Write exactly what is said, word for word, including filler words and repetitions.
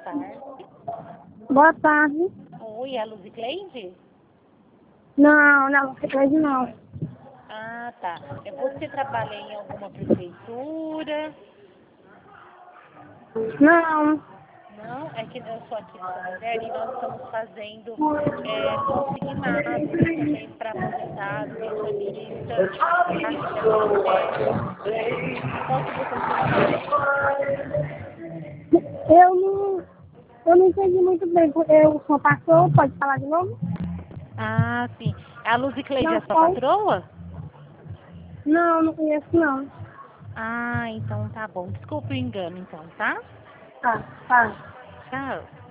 tarde. Boa tarde. Oi, é a Luzicleide? Não, não, Cicleide não. Ah, tá. É, Você trabalha em alguma prefeitura? Não. Não, é que eu sou aqui do São Mulher e nós estamos fazendo é, consignados também para aposentados, pensionistas, tá? É, posso você me ajudar? Eu não, eu não entendi muito bem. Eu sou passou, pode falar de novo? Ah, sim. A Luzicleide é Não, sua só. patroa? Não, não conheço não. Ah, então tá bom. Desculpa o engano, então, tá? Tá, tá. Tchau.